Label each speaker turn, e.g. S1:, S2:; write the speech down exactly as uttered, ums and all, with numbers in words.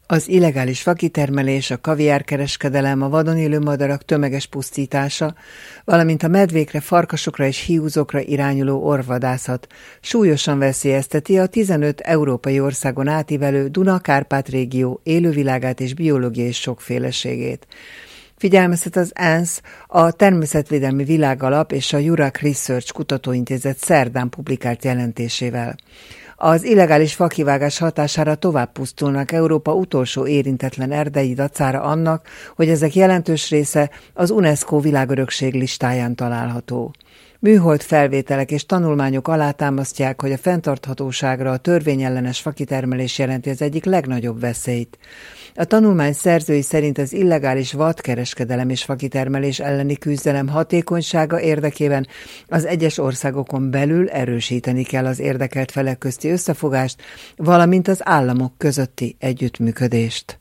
S1: Az illegális fakitermelés, a kaviárkereskedelem, a vadon élő madarak tömeges pusztítása, valamint a medvékre, farkasokra és hiúzokra irányuló orvvadászat súlyosan veszélyezteti a tizenöt európai országon átívelő Duna-Kárpát régió élővilágát és biológiai sokféleségét. Figyelmeztet az ENSZ, a Természetvédelmi Világalap és a Jurek Research Kutatóintézet szerdán publikált jelentésével. Az illegális fakivágás hatására tovább pusztulnak Európa utolsó érintetlen erdei dacára annak, hogy ezek jelentős része az UNESCO világörökség listáján található. Műhold felvételek és tanulmányok alátámasztják, hogy a fenntarthatóságra a törvényellenes fakitermelés jelenti az egyik legnagyobb veszélyt. A tanulmány szerzői szerint az illegális vadkereskedelem és fakitermelés elleni küzdelem hatékonysága érdekében az egyes országokon belül erősíteni kell az érdekelt felek közti összefogást, valamint az államok közötti együttműködést.